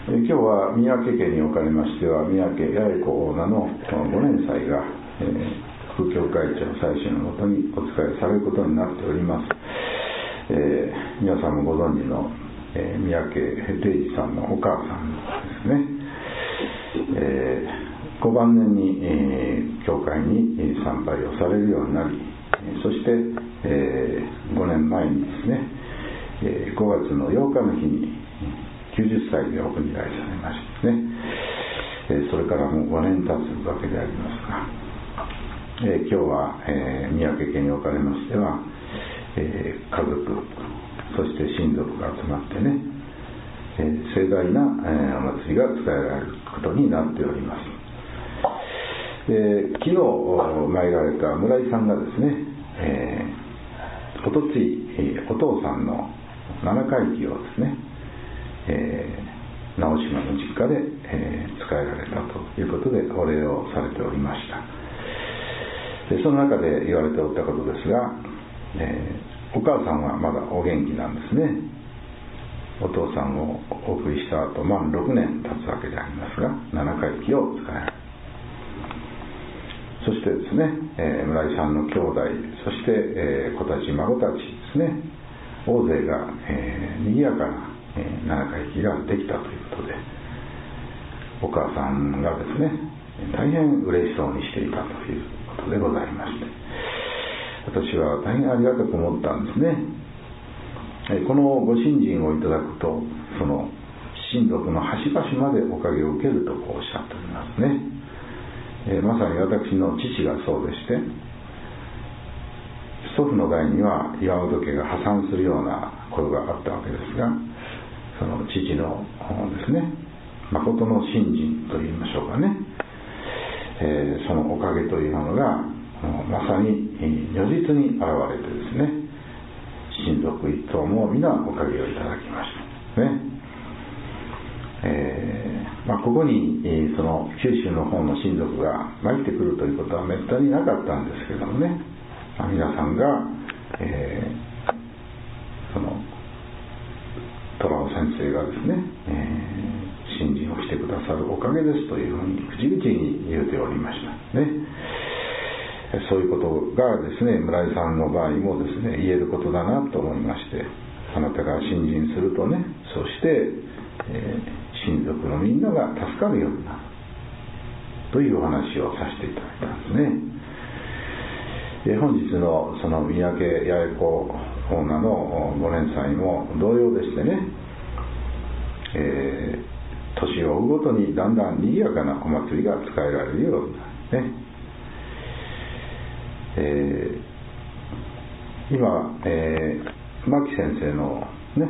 今日は宮家家におかれましては、宮家八重子オーナーのご年祭が、副教会長祭司のもとにお仕えされることになっております。皆さんもご存知の、宮家定治さんのお母さんですね、ご晩年に、教会に参拝をされるようになり、そして、5年前にですね、5月の8日の日に90歳でお国替えされましてね、それからもう5年経つわけでありますが、今日は、宮家家におかれましては、家族そして親族が集まってね、盛大な、お祭りが伝えられることになっております。昨日参られた村井さんがですね、おとついお父さんの七回忌をですね、直島の実家で、使えられたということでお礼をされておりました。その中で言われておったことですが、お母さんはまだお元気なんですね。お父さんをお送りした後、満6年経つわけでありますが、七回忌を使えられる。そしてですね、村井さんの兄弟、そして、子たち孫たちですね、大勢が、賑やかな、七回忌ができたということで、お母さんがですね、大変嬉しそうにしていたということでございまして、私は大変ありがたく思ったんですね。このご信心をいただくと、その親族の端々までおかげを受けるとこうおっしゃっておりますね。まさに私の父がそうでして、祖父の代には岩本家が破産するようなことがあったわけですが、その父のですね、誠の信心といいましょうかね、そのおかげというものがまさに如実に現れてですね、親族一同も皆おかげをいただきましたね。ここに、その九州の方の親族が参ってくるということはめったになかったんですけどもね、皆さんが、その虎尾先生がですね、信心をしてくださるおかげですというふうに口々に言うておりましたね。そういうことがですね、村井さんの場合もですね、言えることだなと思いまして、あなたが信心するとね、そして、親族のみんなが助かるようになるというお話をさせていただいたんですね。本日のその宮家八重子オーナーのご年祭も同様でしてね、年を追うごとにだんだん賑やかなお祭りが使えられるようになるね。今、牧先生のね、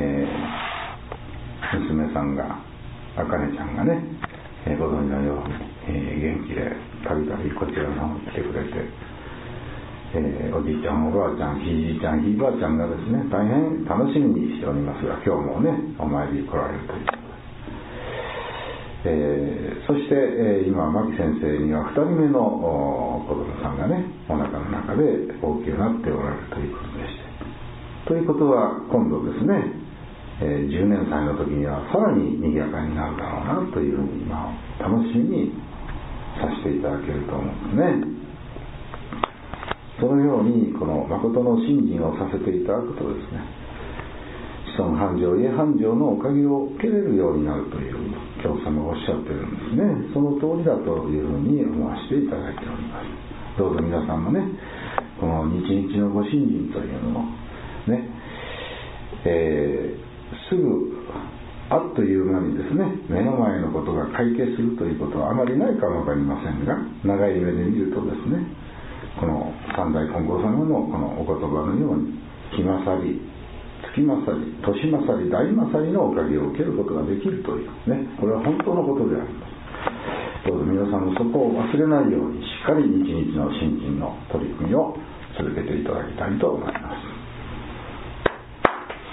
娘さんが、あかねちゃんがね、ご存知のように、元気でたびたびこちらの方に来てくれて、おじいちゃんおばあちゃんひいじいちゃんひいばあちゃんがですね、大変楽しみにしておりますが、今日もねお参りに来られるということで、そして、今牧先生には2人目の子供さんがねお腹の中で大きくなっておられるということでして、ということは今度ですね、10年歳の時にはさらに賑やかになるだろうなというふうに今楽しみにさせていただけると思うんですね。そのようにこの誠の信心をさせていただくとですね、子孫繁盛家繁盛のおかげを受けれるようになるという教祖様がおっしゃってるんですね。その通りだというふうに思わせていただいております。どうぞ皆さんもね、この日々のご信心というのをね、すぐあっという間にですね、目の前のことが解決するということはあまりないかもわかりませんが、長い目で見るとですね、この三代金剛様のこのお言葉のように、日勝り、月勝り、年勝り、大勝りのおかげを受けることができるというね、これは本当のことであります。どうぞ皆さんもそこを忘れないように、しっかり日々の信心の取り組みを続けていただきたいと思います。